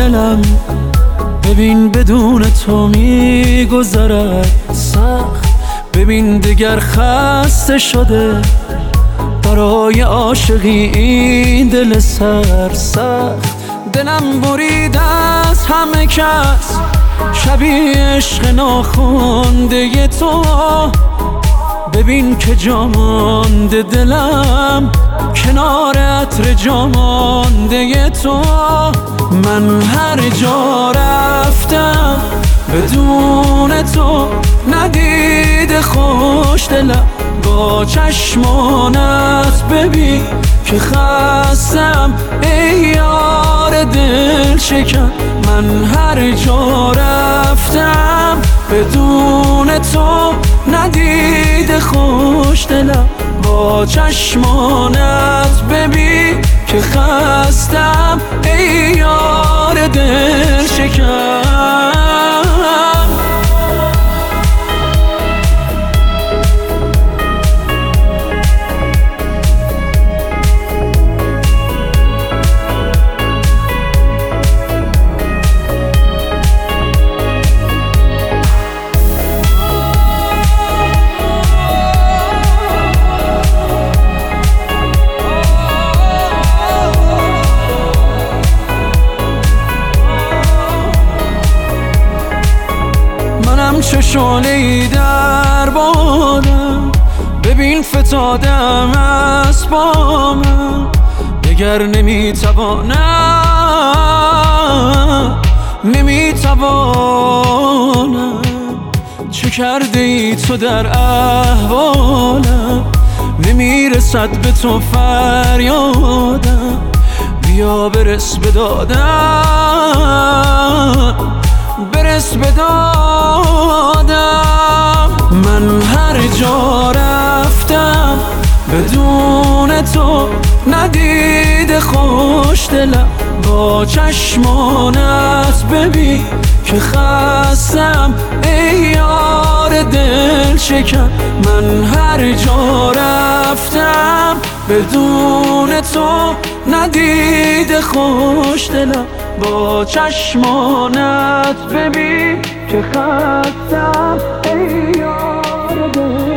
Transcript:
دلم ببین بدون تو میگذرد سخت. ببین دیگر خسته شده برای عاشقی این دل سرسخت. دلم برید از همه کس شبیه عشق ناخونده تو. ببین که جا مانده دلم کنار عطر جا مانده تو. من هر جا رفتم بدون تو ندیده خوش دلم. با چشمانت ببین که خستم ای یار دل شکن. من هر جا رفتم بدون تو ندیده خوش دلم. با چشمانت ببین که خستم ای یار دل شکن. چه شعله‌ای در بادم ببین فتادم از بامم. دگر نمیتوانم چه کرده ای تو در احوالم. نمیرسد به تو فریادم بیا برس به دادم برس به دادم. من هر جا رفتم بدون تو ندیده خوش دلم. با چشمانت ببین که خستم ای یار دل شکن. من هر جا رفتم بدون تو ندیده خوش دلم. با چشمانت ببین که خستم ای یار دل